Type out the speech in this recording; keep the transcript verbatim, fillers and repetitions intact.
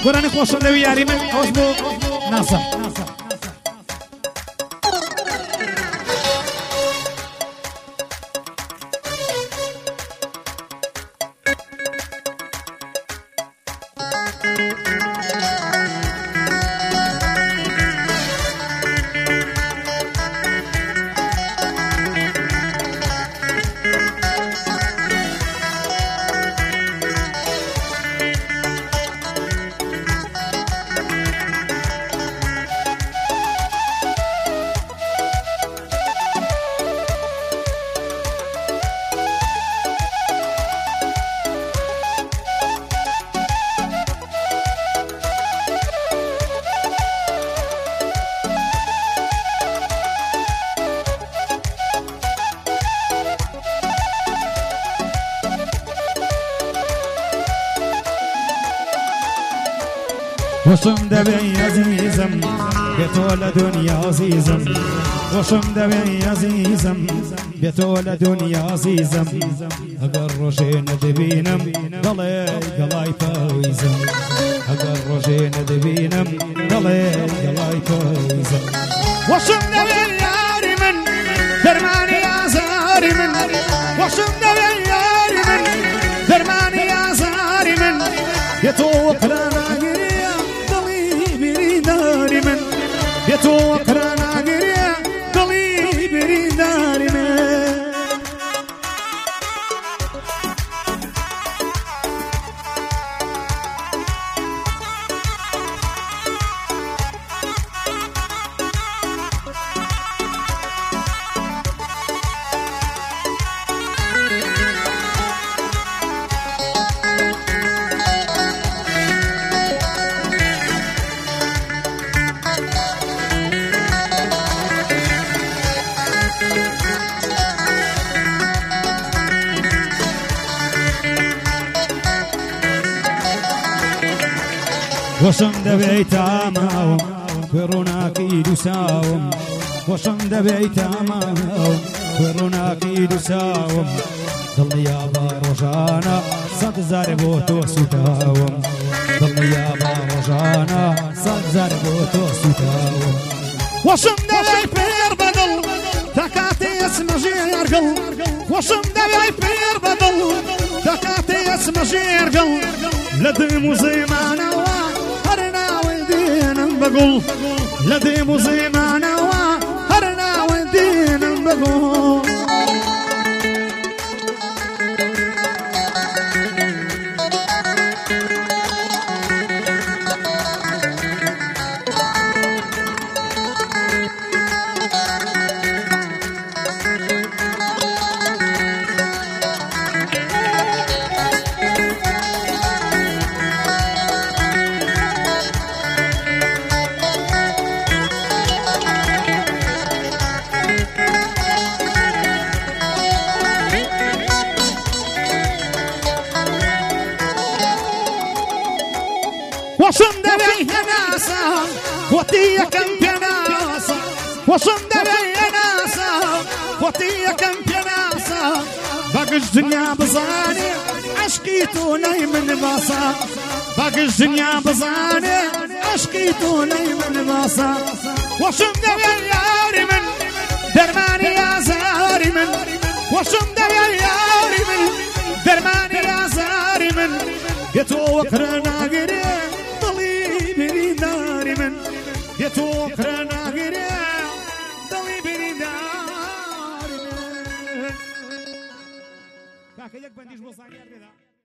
گۆرانی خۆشم لەوی یاری من ئەوش بۆ ناسەر وشم دبي عزيزم بتول دنيا عزيزم وشم دبي عزيزم بتول دنيا عزيزم اگر روشين دبينم ضلي قلاي فويزم اگر روشين دبينم ضلي قلاي فويزم وشم دبي ياري من درماني يا زاري من وشم دبي ياري من درماني يا زاري من يتوق لنا يتوق رانا قرية قلي بريد داري من وشم دبيت عماهم كروناكي دساوم وشم دبيت عماهم كروناكي دساوم ضل يا باروجانا صد زاربو توسوتاوم ضل يا باروجانا صد زاربو توسوتاوم وشم دبيت بير بدل تكاتي اسم جيرقل وشم دبيت بير بدل تكاتي اسم جيرقل لدم زيمانا بقول لدي مزيمانا وهرنا ودين بقول وصم دبي ناسا وطية كم بناسا وصم دبي ناسا وطية كم بناسا باقي الدنيا بزاني عشقيتو من باصا باقي الدنيا بزاني عشقيتو من باصا وصم دبي ياري من درماني يا زاري من وصم دبي ياري من درماني يا زاري من يتوق رنا قريب يتوق رانا قرية ضلي بريدار كاكا يك بنديش بصانيات بدا